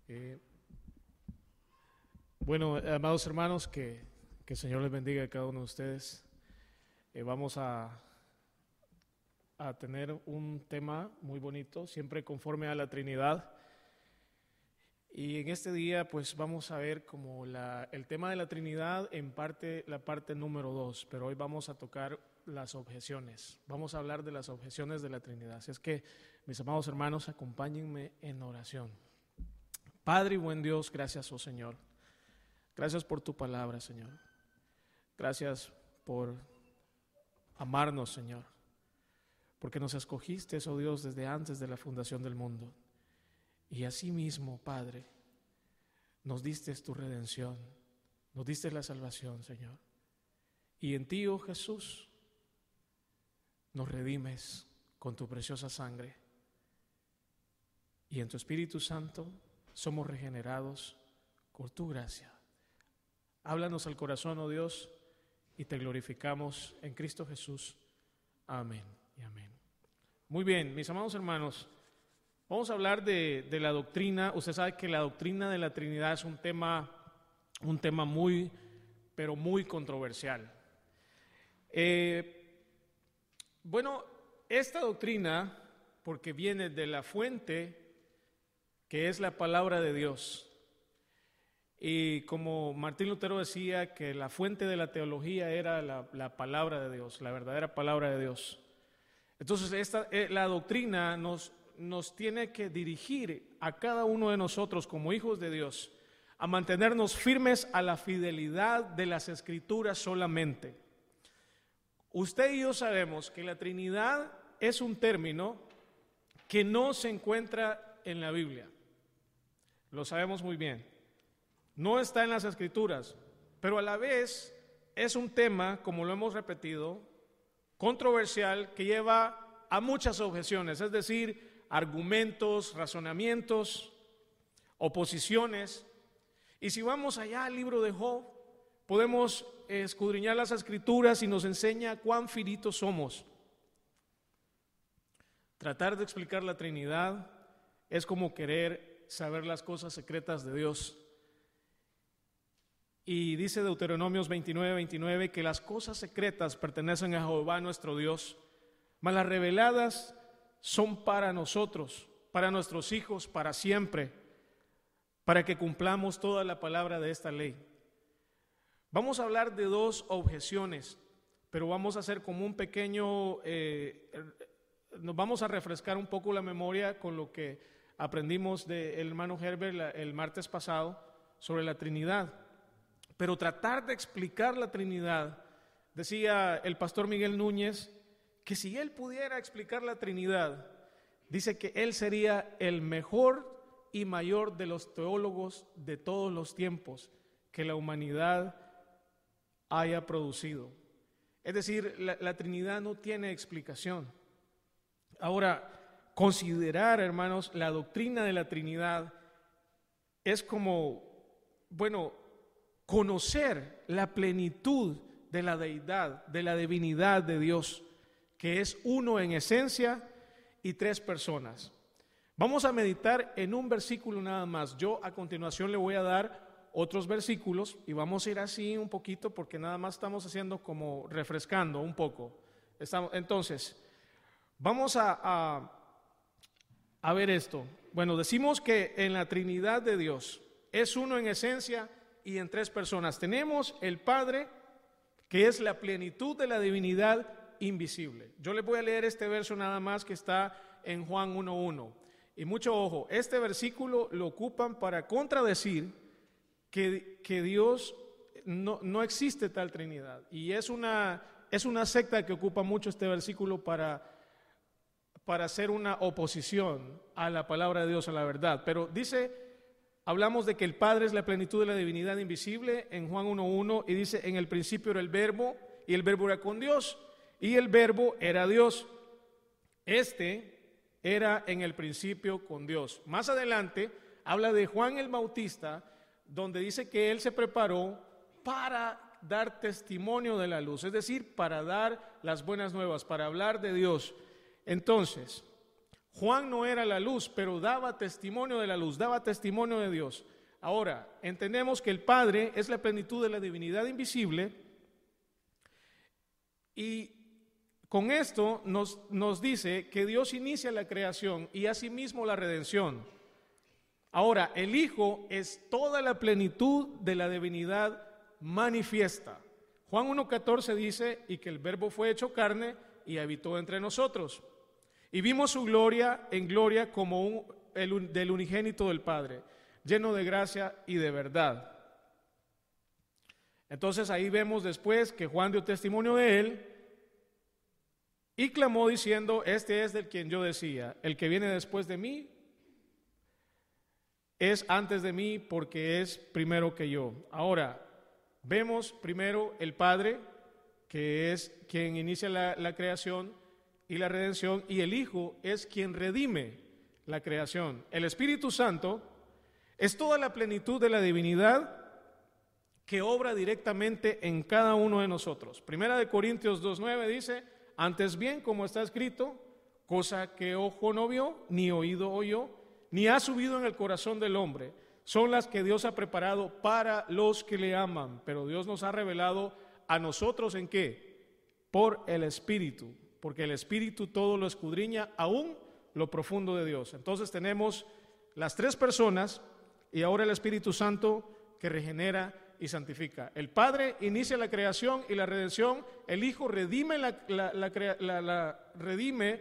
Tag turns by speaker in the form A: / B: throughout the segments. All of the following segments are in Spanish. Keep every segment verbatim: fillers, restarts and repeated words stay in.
A: Eh, bueno, amados hermanos, que, que el Señor les bendiga a cada uno de ustedes. Eh, vamos a, a tener un tema muy bonito, siempre conforme a la Trinidad. Y en este día pues vamos a ver como la, el tema de la Trinidad en parte, la parte número dos, pero hoy vamos a tocar las objeciones. Vamos a hablar de las objeciones de la Trinidad. Así es que, mis amados hermanos, acompáñenme en oración. Padre y buen Dios, gracias, oh Señor. Gracias por tu palabra, Señor. Gracias por amarnos, Señor. Porque nos escogiste, oh Dios, desde antes de la fundación del mundo. Y asimismo, Padre, nos diste tu redención, nos diste la salvación, Señor. Y en ti, oh Jesús, nos redimes con tu preciosa sangre. Y en tu Espíritu Santo somos regenerados por tu gracia. Háblanos al corazón, oh Dios, y te glorificamos en Cristo Jesús. Amén y amén. Muy bien, mis amados hermanos, vamos a hablar de, de la doctrina. Usted sabe que la doctrina de la Trinidad es un tema, un tema muy, pero muy controversial. Eh, bueno, esta doctrina, porque viene de la fuente que es la palabra de Dios. Y como Martín Lutero decía que la fuente de la teología era la, la palabra de Dios, la verdadera palabra de Dios. Entonces esta, eh, la doctrina nos, nos tiene que dirigir a cada uno de nosotros como hijos de Dios a mantenernos firmes a la fidelidad de las Escrituras solamente. Usted y yo sabemos que la Trinidad es un término que no se encuentra en la Biblia. Lo sabemos muy bien. No está en las Escrituras, pero a la vez es un tema, como lo hemos repetido, controversial, que lleva a muchas objeciones, es decir, argumentos, razonamientos, oposiciones. Y si vamos allá al libro de Job, podemos escudriñar las Escrituras y nos enseña cuán finitos somos. Tratar de explicar la Trinidad es como querer saber las cosas secretas de Dios. Y dice Deuteronomios veintinueve, veintinueve que las cosas secretas pertenecen a Jehová nuestro Dios, mas las reveladas son para nosotros, para nuestros hijos, para siempre, para que cumplamos toda la palabra de esta ley. Vamos a hablar de dos objeciones, pero vamos a hacer como un pequeño, eh, nos vamos a refrescar un poco la memoria con lo que aprendimos del hermano Herbert la, el martes pasado sobre la Trinidad. Pero tratar de explicar la Trinidad, decía el pastor Miguel Núñez, que si él pudiera explicar la Trinidad, dice que él sería el mejor y mayor de los teólogos de todos los tiempos que la humanidad haya producido. Es decir, la, la Trinidad no tiene explicación. Ahora, considerar, hermanos, la doctrina de la Trinidad es como, bueno, conocer la plenitud de la deidad, de la divinidad de Dios, que es uno en esencia y tres personas. Vamos a meditar en un versículo nada más. Yo a continuación le voy a dar otros versículos y vamos a ir así un poquito porque nada más estamos haciendo como refrescando un poco. Estamos, entonces, vamos a, a, a ver esto. Bueno, decimos que en la Trinidad de Dios es uno en esencia y en tres personas. Tenemos el Padre, que es la plenitud de la divinidad invisible. Yo les voy a leer este verso nada más que está en Juan uno uno. Y mucho ojo, este versículo lo ocupan para contradecir que, que Dios no, no existe tal Trinidad. Y es una, es una secta que ocupa mucho este versículo para, para hacer una oposición a la palabra de Dios, a la verdad. Pero dice... Hablamos de que el Padre es la plenitud de la divinidad invisible en Juan uno uno y dice, en el principio era el Verbo y el Verbo era con Dios y el Verbo era Dios. Este era en el principio con Dios. Más adelante habla de Juan el Bautista, donde dice que él se preparó para dar testimonio de la luz, es decir, para dar las buenas nuevas, para hablar de Dios. Entonces, Juan no era la luz, pero daba testimonio de la luz, daba testimonio de Dios. Ahora, entendemos que el Padre es la plenitud de la divinidad invisible, y con esto nos, nos dice que Dios inicia la creación y asimismo la redención. Ahora, el Hijo es toda la plenitud de la divinidad manifiesta. Juan uno catorce dice, y que el Verbo fue hecho carne y habitó entre nosotros. Y vimos su gloria en gloria como un, el, del unigénito del Padre, lleno de gracia y de verdad. Entonces ahí vemos después que Juan dio testimonio de él y clamó diciendo, este es del quien yo decía, el que viene después de mí es antes de mí porque es primero que yo. Ahora, vemos primero el Padre, que es quien inicia la, la creación y la redención, y el Hijo es quien redime la creación. El Espíritu Santo es toda la plenitud de la divinidad que obra directamente en cada uno de nosotros. Primera de Corintios dos nueve dice, antes bien, como está escrito, cosa que ojo no vio, ni oído oyó, ni ha subido en el corazón del hombre, son las que Dios ha preparado para los que le aman. Pero Dios nos ha revelado a nosotros ¿en qué? Por el Espíritu, porque el Espíritu todo lo escudriña, aún lo profundo de Dios. Entonces tenemos las tres personas y ahora el Espíritu Santo que regenera y santifica. El Padre inicia la creación y la redención, el Hijo redime la, la, la, la, la, redime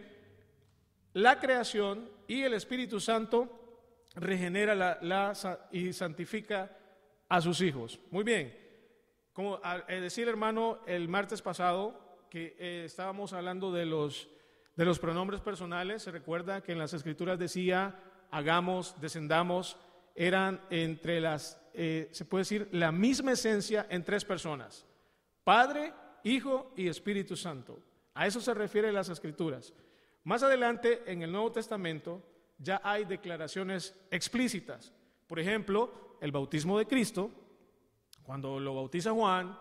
A: la creación y el Espíritu Santo regenera la, la, y santifica a sus hijos. Muy bien, como decía hermano el martes pasado que eh, estábamos hablando de los, de los pronombres personales, se recuerda que en las Escrituras decía hagamos, descendamos, eran entre las, eh, se puede decir, la misma esencia en tres personas, Padre, Hijo y Espíritu Santo. A eso se refieren las Escrituras. Más adelante, en el Nuevo Testamento, ya hay declaraciones explícitas. Por ejemplo, el bautismo de Cristo, cuando lo bautiza Juan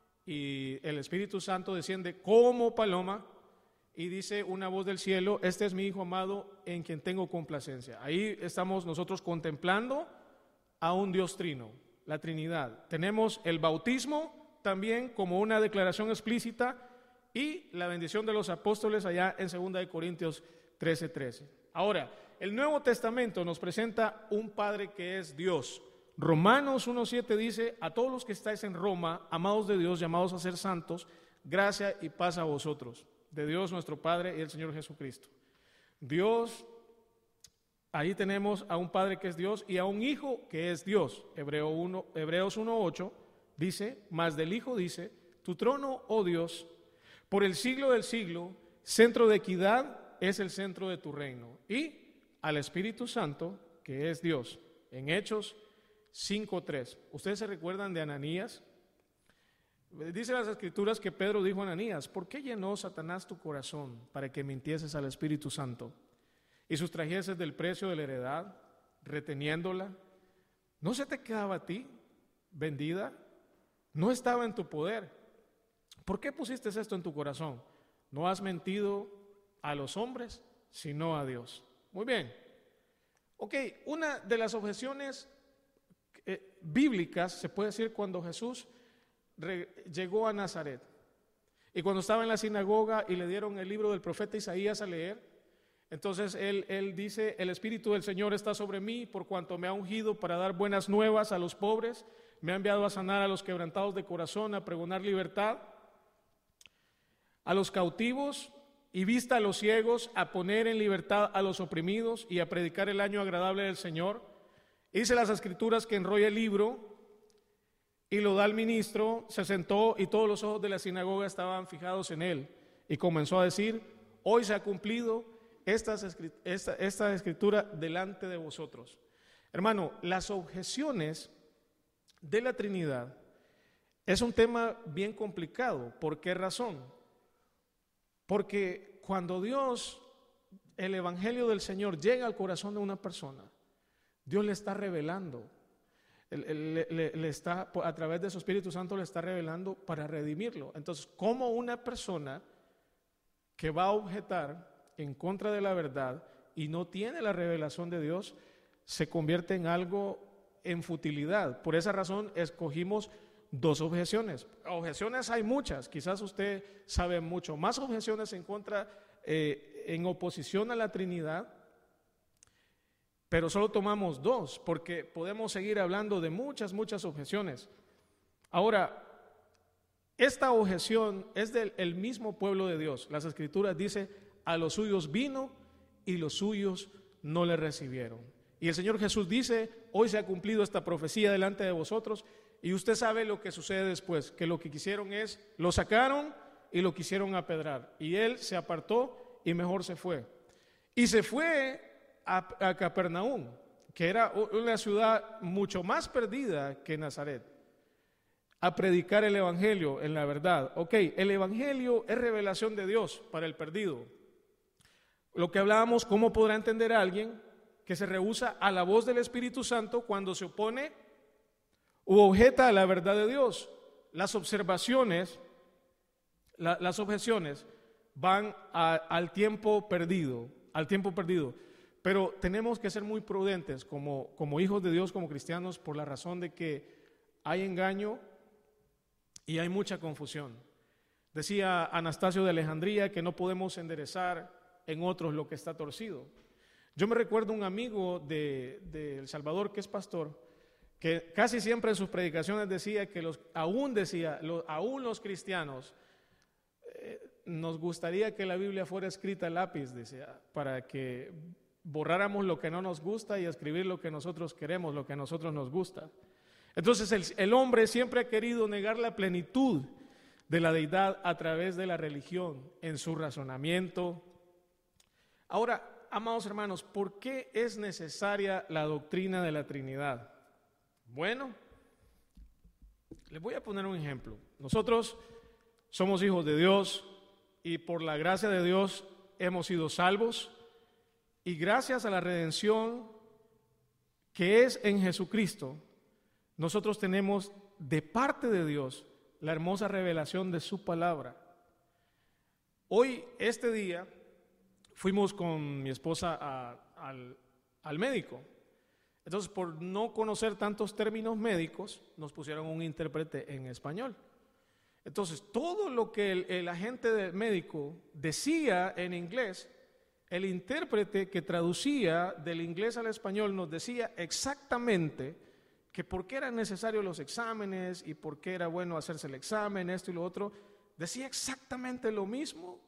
A: y el Espíritu Santo desciende como paloma y dice una voz del cielo, este es mi Hijo amado en quien tengo complacencia. Ahí estamos nosotros contemplando a un Dios trino, la Trinidad. Tenemos el bautismo también como una declaración explícita y la bendición de los apóstoles allá en segunda de Corintios trece trece. Ahora, el Nuevo Testamento nos presenta un Padre que es Dios. Romanos uno siete dice, a todos los que estáis en Roma, amados de Dios, llamados a ser santos, gracia y paz a vosotros, de Dios nuestro Padre y el Señor Jesucristo. Dios, ahí tenemos a un Padre que es Dios y a un Hijo que es Dios. Hebreo uno, Hebreos uno ocho dice, mas del Hijo dice, tu trono, oh Dios, por el siglo del siglo, centro de equidad es el centro de tu reino. Y al Espíritu Santo, que es Dios, en Hechos cinco tres. ¿Ustedes se recuerdan de Ananías? Dice las Escrituras que Pedro dijo a Ananías, ¿por qué llenó Satanás tu corazón para que mintieses al Espíritu Santo y sustrajeses del precio de la heredad, reteniéndola? ¿No se te quedaba a ti vendida? ¿No estaba en tu poder? ¿Por qué pusiste esto en tu corazón? No has mentido a los hombres, sino a Dios. Muy bien. Ok, una de las objeciones eh, bíblicas, se puede decir, cuando Jesús re, llegó a Nazaret y cuando estaba en la sinagoga y le dieron el libro del profeta Isaías a leer, entonces él, él dice, el Espíritu del Señor está sobre mí por cuanto me ha ungido para dar buenas nuevas a los pobres, me ha enviado a sanar a los quebrantados de corazón, a pregonar libertad a los cautivos y vista a los ciegos, a poner en libertad a los oprimidos y a predicar el año agradable del Señor. Dice las Escrituras que enrolla el libro y lo da al ministro, se sentó y todos los ojos de la sinagoga estaban fijados en él y comenzó a decir, hoy se ha cumplido esta, esta, esta escritura delante de vosotros. Hermano, las objeciones de la Trinidad es un tema bien complicado. ¿Por qué razón? Porque cuando Dios, el Evangelio del Señor llega al corazón de una persona, Dios le está revelando, le, le, le está, a través de su Espíritu Santo le está revelando para redimirlo. Entonces, ¿cómo una persona que va a objetar en contra de la verdad y no tiene la revelación de Dios, se convierte en algo en futilidad. Por esa razón escogimos dos objeciones. Objeciones hay muchas, quizás usted sabe mucho más objeciones en contra, eh, en oposición a la Trinidad, pero solo tomamos dos, porque podemos seguir hablando de muchas, muchas objeciones. Ahora, esta objeción es del el mismo pueblo de Dios. Las Escrituras dicen, a los suyos vino y los suyos no le recibieron. Y el Señor Jesús dice, hoy se ha cumplido esta profecía delante de vosotros, y usted sabe lo que sucede después, que lo que quisieron es, lo sacaron y lo quisieron apedrar. Y él se apartó y mejor se fue. Y se fue a, a Capernaum, que era una ciudad mucho más perdida que Nazaret, a predicar el evangelio en la verdad. Ok, el evangelio es revelación de Dios para el perdido. Lo que hablábamos, ¿cómo podrá entender a alguien que se rehúsa a la voz del Espíritu Santo cuando se opone u objeta a la verdad de Dios? Las observaciones, la, las objeciones van a, al tiempo perdido, al tiempo perdido. Pero tenemos que ser muy prudentes como, como hijos de Dios, como cristianos, por la razón de que hay engaño y hay mucha confusión. Decía Anastasio de Alejandría que no podemos enderezar en otros lo que está torcido. Yo me recuerdo un amigo de, de El Salvador que es pastor, que casi siempre en sus predicaciones decía que los, aún decía, los, aún los cristianos, eh, nos gustaría que la Biblia fuera escrita a lápiz, decía, para que borráramos lo que no nos gusta y escribir lo que nosotros queremos, lo que a nosotros nos gusta. Entonces el, el hombre siempre ha querido negar la plenitud de la deidad a través de la religión en su razonamiento. Ahora, amados hermanos, ¿por qué es necesaria la doctrina de la Trinidad? Bueno, les voy a poner un ejemplo. Nosotros somos hijos de Dios y por la gracia de Dios hemos sido salvos, y gracias a la redención que es en Jesucristo, nosotros tenemos de parte de Dios la hermosa revelación de su palabra. Hoy, este día, fuimos con mi esposa a, al, al médico. Entonces, por no conocer tantos términos médicos, nos pusieron un intérprete en español. Entonces, todo lo que el, el agente del médico decía en inglés, el intérprete que traducía del inglés al español nos decía exactamente que por qué eran necesarios los exámenes y por qué era bueno hacerse el examen, esto y lo otro. Decía exactamente lo mismo,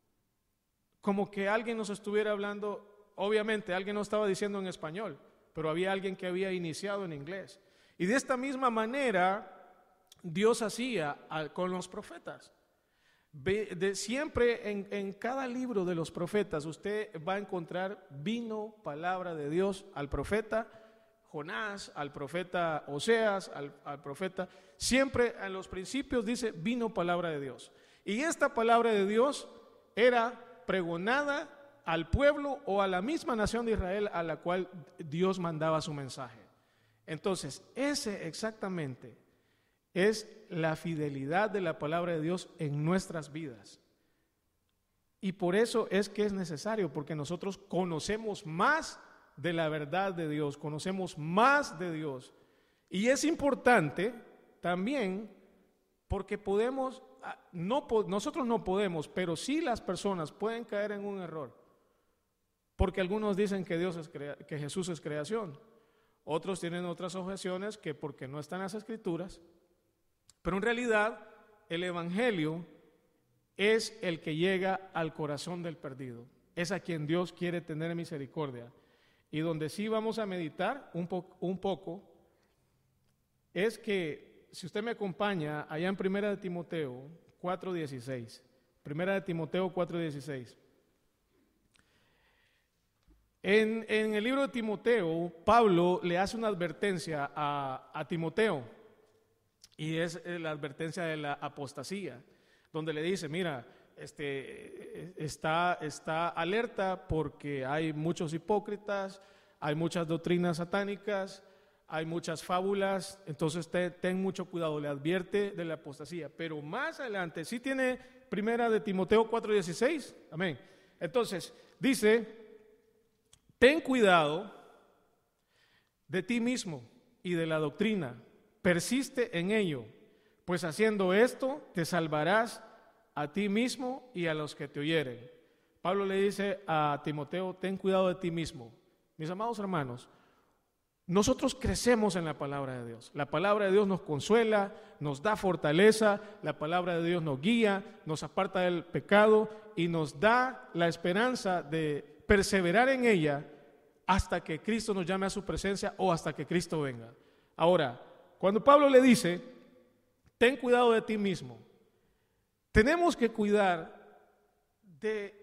A: como que alguien nos estuviera hablando. Obviamente alguien no estaba diciendo en español, pero había alguien que había iniciado en inglés. Y de esta misma manera Dios hacía con los profetas. De siempre en, en cada libro de los profetas usted va a encontrar vino palabra de Dios al profeta Jonás, al profeta Oseas, al, al profeta, siempre en los principios dice vino palabra de Dios. Y esta palabra de Dios era pregonada al pueblo o a la misma nación de Israel a la cual Dios mandaba su mensaje. Entonces, ese exactamente es la fidelidad de la palabra de Dios en nuestras vidas. Y por eso es que es necesario, porque nosotros conocemos más de la verdad de Dios, conocemos más de Dios. Y es importante también porque podemos, no, nosotros no podemos, pero sí las personas pueden caer en un error. Porque algunos dicen que, Dios es crea, que Jesús es creación. Otros tienen otras objeciones que porque no están en las Escrituras. Pero en realidad el Evangelio es el que llega al corazón del perdido. Es a quien Dios quiere tener misericordia. Y donde sí vamos a meditar un, po- un poco es que, si usted me acompaña allá en Primera de Timoteo cuatro dieciséis, Primera de Timoteo cuatro dieciséis. En, en el libro de Timoteo, Pablo le hace una advertencia a, a Timoteo, y es la advertencia de la apostasía, donde le dice, mira, este, está, está alerta porque hay muchos hipócritas, hay muchas doctrinas satánicas, hay muchas fábulas, entonces te, ten mucho cuidado, le advierte de la apostasía. Pero más adelante, sí tiene Primera de Timoteo cuatro dieciséis, amén. Entonces, dice, ten cuidado de ti mismo y de la doctrina, persiste en ello, pues haciendo esto te salvarás a ti mismo y a los que te oyeren. Pablo le dice a Timoteo, ten cuidado de ti mismo. Mis amados hermanos, nosotros crecemos en la palabra de Dios. La palabra de Dios nos consuela, nos da fortaleza, la palabra de Dios nos guía, nos aparta del pecado y nos da la esperanza de perseverar en ella hasta que Cristo nos llame a su presencia o hasta que Cristo venga. Ahora, cuando Pablo le dice, ten cuidado de ti mismo, tenemos que cuidar de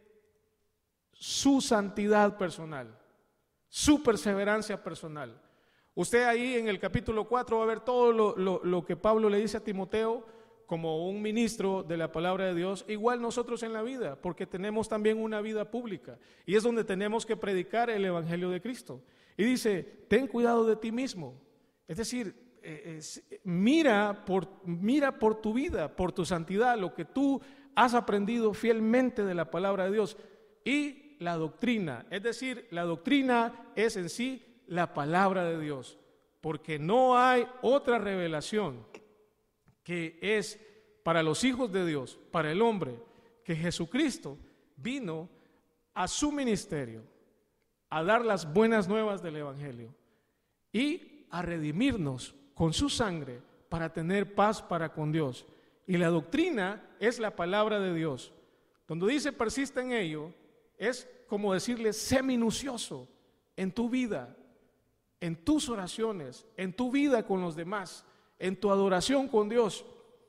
A: su santidad personal, su perseverancia personal. Usted ahí en el capítulo cuatro va a ver todo lo, lo, lo que Pablo le dice a Timoteo como un ministro de la palabra de Dios, igual nosotros en la vida, porque tenemos también una vida pública y es donde tenemos que predicar el evangelio de Cristo. Y dice, ten cuidado de ti mismo, es decir, eh, eh, mira, por, mira por tu vida, por tu santidad, lo que tú has aprendido fielmente de la palabra de Dios y la doctrina, es decir, la doctrina es en sí la palabra de Dios, porque no hay otra revelación que es para los hijos de Dios, para el hombre, que Jesucristo vino a su ministerio, a dar las buenas nuevas del evangelio y a redimirnos con su sangre para tener paz para con Dios. Y la doctrina es la palabra de Dios. Cuando dice persiste en ello, es como decirle, sé minucioso en tu vida, en tus oraciones, en tu vida con los demás, en tu adoración con Dios.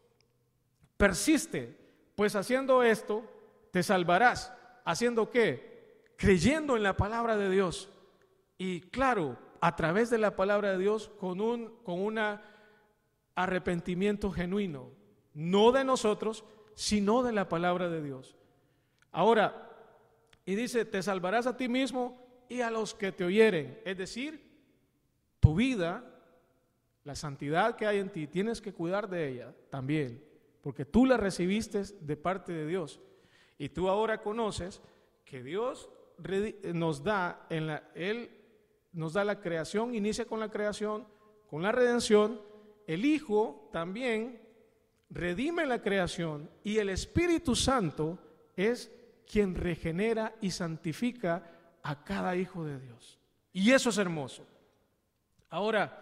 A: Persiste, pues haciendo esto te salvarás. ¿Haciendo qué? Creyendo en la palabra de Dios. Y claro, a través de la palabra de Dios con un con un arrepentimiento genuino, no de nosotros, sino de la palabra de Dios. Ahora, y dice, te salvarás a ti mismo y a los que te oyeren, es decir, tu vida, la santidad que hay en ti, tienes que cuidar de ella también, porque tú la recibiste de parte de Dios. Y tú ahora conoces que Dios nos da, en la, Él nos da la creación, inicia con la creación, con la redención, el Hijo también redime la creación y el Espíritu Santo es quien regenera y santifica a cada hijo de Dios. Y eso es hermoso. Ahora,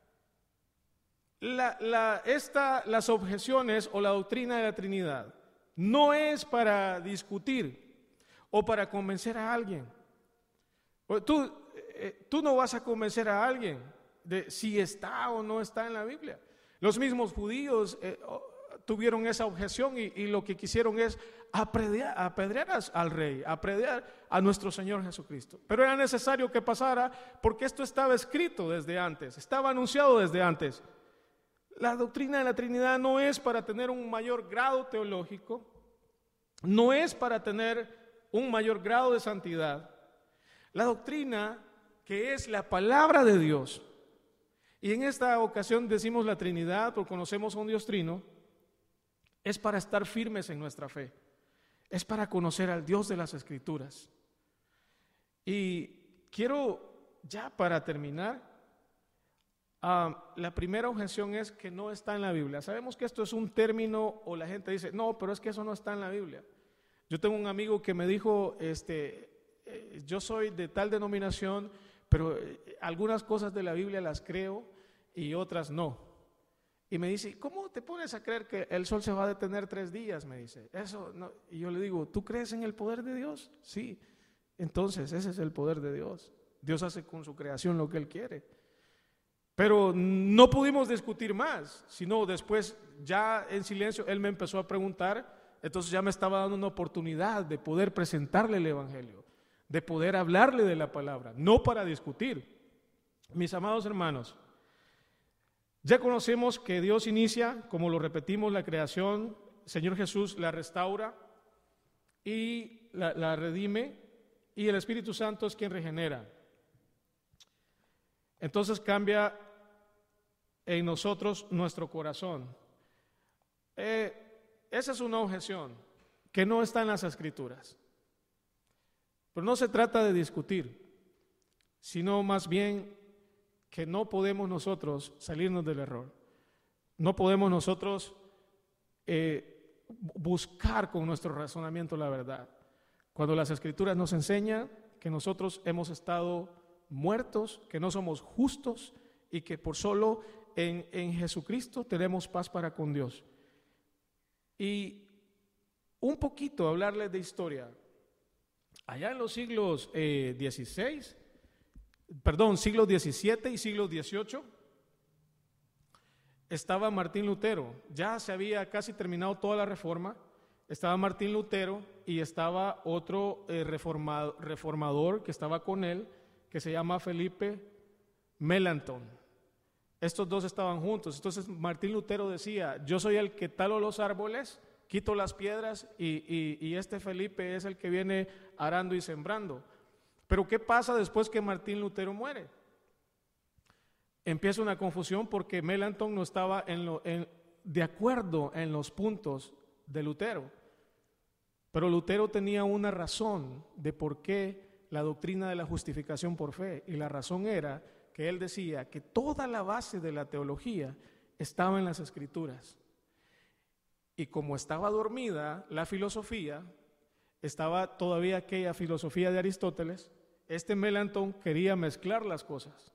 A: la, la, esta, las objeciones o la doctrina de la Trinidad no es para discutir o para convencer a alguien. Tú, eh, tú no vas a convencer a alguien de si está o no está en la Biblia. Los mismos judíos eh, tuvieron esa objeción y, y lo que quisieron es apedrear, apedrear al rey, apedrear a nuestro Señor Jesucristo. Pero era necesario que pasara porque esto estaba escrito desde antes, estaba anunciado desde antes. La doctrina de la Trinidad no es para tener un mayor grado teológico, no es para tener un mayor grado de santidad. La doctrina que es la palabra de Dios, y en esta ocasión decimos la Trinidad porque conocemos a un Dios trino, es para estar firmes en nuestra fe, es para conocer al Dios de las Escrituras. Y quiero ya para terminar, uh, la primera objeción es que no está en la Biblia. Sabemos que esto es un término o la gente dice, no, pero es que eso no está en la Biblia. Yo tengo un amigo que me dijo, este, eh, yo soy de tal denominación, pero eh, algunas cosas de la Biblia las creo y otras no. Y me dice, ¿cómo te pones a creer que el sol se va a detener tres días? Me dice, eso no. Y yo le digo, ¿tú crees en el poder de Dios? Sí. Entonces, ese es el poder de Dios. Dios hace con su creación lo que Él quiere. Pero no pudimos discutir más, sino después, ya en silencio, Él me empezó a preguntar, entonces ya me estaba dando una oportunidad de poder presentarle el Evangelio, de poder hablarle de la palabra, no para discutir. Mis amados hermanos, ya conocemos que Dios inicia, como lo repetimos, la creación, el Señor Jesús la restaura y la, la redime, y el Espíritu Santo es quien regenera. Entonces cambia en nosotros nuestro corazón. Eh, esa es una objeción que no está en las Escrituras. Pero no se trata de discutir, sino más bien que no podemos nosotros salirnos del error. No podemos nosotros eh, buscar con nuestro razonamiento la verdad. Cuando las Escrituras nos enseñan que nosotros hemos estado muertos, que no somos justos y que por solo en, en Jesucristo tenemos paz para con Dios. Y un poquito hablarles de historia. Allá en los siglos eh, dieciséis, perdón, siglos diecisiete y siglos dieciocho, estaba Martín Lutero. Ya se había casi terminado toda la reforma. Estaba Martín Lutero y estaba otro eh, reformado, reformador que estaba con él, que se llama Felipe Melanchthon. Estos dos estaban juntos. Entonces Martín Lutero decía: yo soy el que talo los árboles, quito las piedras y, y, y este Felipe es el que viene arando y sembrando. Pero ¿qué pasa después que Martín Lutero muere? Empieza una confusión porque Melanchthon no estaba en lo, en, de acuerdo en los puntos de Lutero. Pero Lutero tenía una razón de por qué la doctrina de la justificación por fe, y la razón era que él decía que toda la base de la teología estaba en las Escrituras. Y como estaba dormida la filosofía, estaba todavía aquella filosofía de Aristóteles, este Melanchthon quería mezclar las cosas,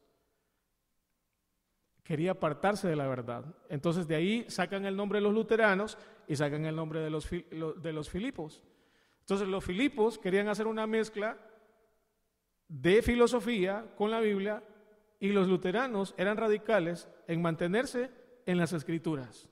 A: quería apartarse de la verdad. Entonces de ahí sacan el nombre de los luteranos y sacan el nombre de los, de los filipos. Entonces los filipos querían hacer una mezcla de filosofía con la Biblia, y los luteranos eran radicales en mantenerse en las Escrituras.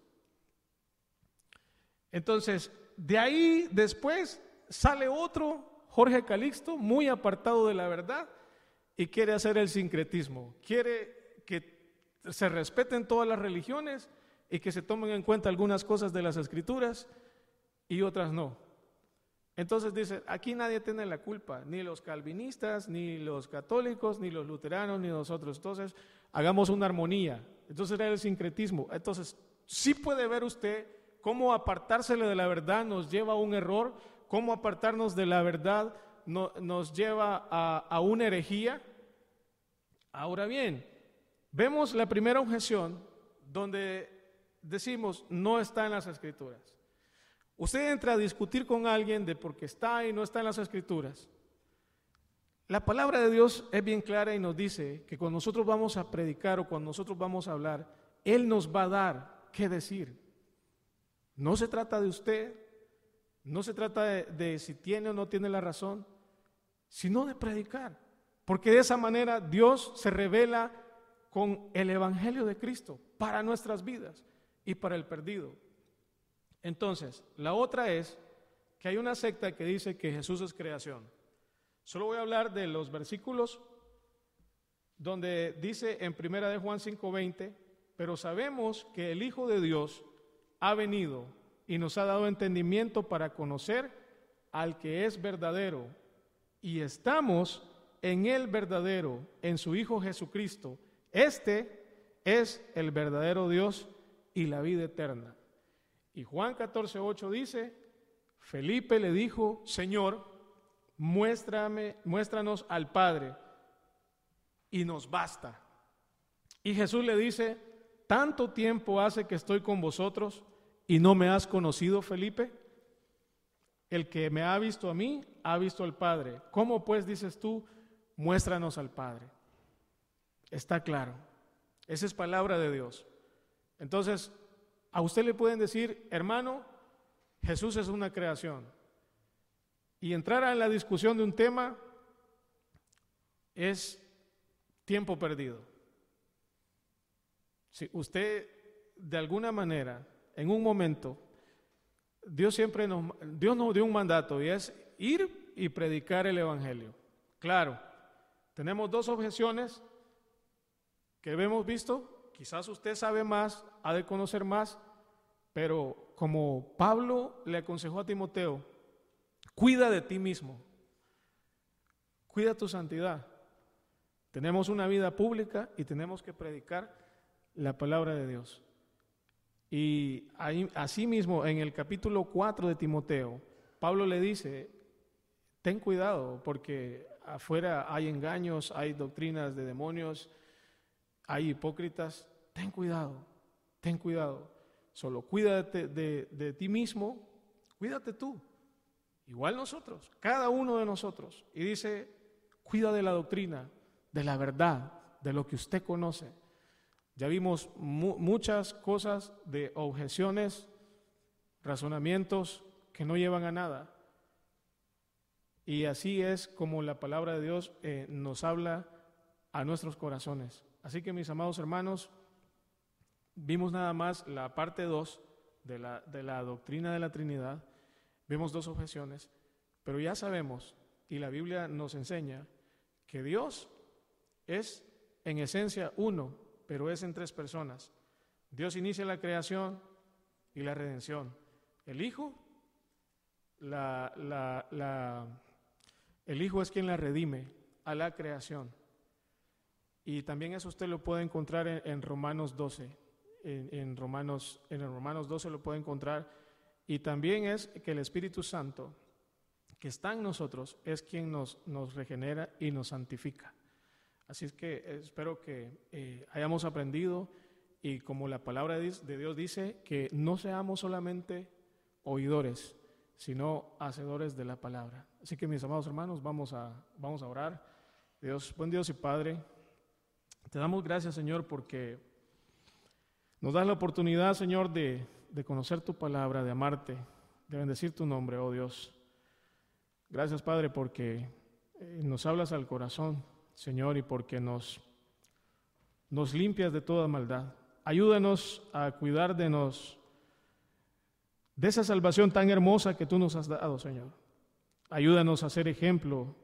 A: Entonces, de ahí después sale otro, Jorge Calixto, muy apartado de la verdad, y quiere hacer el sincretismo. Quiere que se respeten todas las religiones y que se tomen en cuenta algunas cosas de las Escrituras y otras no. Entonces dice: aquí nadie tiene la culpa, ni los calvinistas, ni los católicos, ni los luteranos, ni nosotros. Entonces, hagamos una armonía. Entonces era el sincretismo. Entonces, sí puede ver usted cómo apartársele de la verdad nos lleva a un error, cómo apartarnos de la verdad no, nos lleva a, a una herejía. Ahora bien, vemos la primera objeción donde decimos no está en las Escrituras. Usted entra a discutir con alguien de por qué está y no está en las Escrituras. La palabra de Dios es bien clara y nos dice que cuando nosotros vamos a predicar o cuando nosotros vamos a hablar, Él nos va a dar qué decir. No se trata de usted, no se trata de, de si tiene o no tiene la razón, sino de predicar. Porque de esa manera Dios se revela con el Evangelio de Cristo para nuestras vidas y para el perdido. Entonces, la otra es que hay una secta que dice que Jesús es creación. Solo voy a hablar de los versículos donde dice en primera de Juan cinco veinte: pero sabemos que el Hijo de Dios ha venido y nos ha dado entendimiento para conocer al que es verdadero, y estamos en el verdadero, en su Hijo Jesucristo. Este es el verdadero Dios y la vida eterna. Y Juan catorce ocho dice: Felipe le dijo: Señor, muéstrame, muéstranos al Padre y nos basta. Y Jesús le dice: ¿tanto tiempo hace que estoy con vosotros y no me has conocido, Felipe? El que me ha visto a mí, ha visto al Padre. ¿Cómo pues dices tú, muéstranos al Padre? Está claro. Esa es palabra de Dios. Entonces, a usted le pueden decir: hermano, Jesús es una creación. Y entrar en la discusión de un tema es tiempo perdido. Si usted, de alguna manera, en un momento, Dios siempre nos, Dios nos dio un mandato, y es ir y predicar el Evangelio. Claro, tenemos dos objeciones que hemos visto. Quizás usted sabe más, ha de conocer más, pero como Pablo le aconsejó a Timoteo: cuida de ti mismo, cuida tu santidad. Tenemos una vida pública y tenemos que predicar la palabra de Dios. Y ahí, asimismo, en el capítulo cuatro de Timoteo, Pablo le dice: ten cuidado, porque afuera hay engaños, hay doctrinas de demonios, hay hipócritas. Ten cuidado, ten cuidado. Solo cuídate de, de, de ti mismo, cuídate tú. Igual nosotros, cada uno de nosotros. Y dice, cuida de la doctrina, de la verdad, de lo que usted conoce. Ya vimos mu- muchas cosas de objeciones, razonamientos que no llevan a nada. Y así es como la palabra de Dios eh, nos habla a nuestros corazones. Así que, mis amados hermanos, vimos nada más la parte dos de la, de la doctrina de la Trinidad. Vimos dos objeciones, pero ya sabemos, y la Biblia nos enseña, que Dios es en esencia uno, pero es en tres personas. Dios inicia la creación y la redención. El Hijo, la, la, la, el Hijo es quien la redime a la creación. Y también eso usted lo puede encontrar en, en Romanos doce. En, en, Romanos, en el Romanos doce lo puede encontrar. Y también es que el Espíritu Santo que está en nosotros es quien nos, nos regenera y nos santifica. Así es que espero que eh, hayamos aprendido, y como la palabra de Dios dice, que no seamos solamente oidores, sino hacedores de la palabra. Así que, mis amados hermanos, vamos a, vamos a orar. Dios, buen Dios y Padre, te damos gracias, Señor, porque nos das la oportunidad, Señor, de, de conocer tu palabra, de amarte, de bendecir tu nombre, oh Dios. Gracias, Padre, porque eh, nos hablas al corazón, Señor, y porque nos, nos limpias de toda maldad. Ayúdanos a cuidar de, nos, de esa salvación tan hermosa que tú nos has dado, Señor. Ayúdanos a ser ejemplo